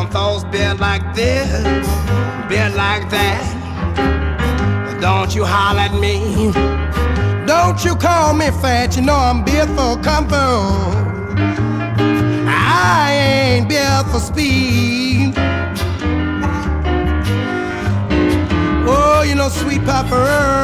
some folks built like this, built like that. But don't you holler at me. Don't you call me fat. You know I'm built for comfort. I ain't built for speed. Oh, you know, sweet pepper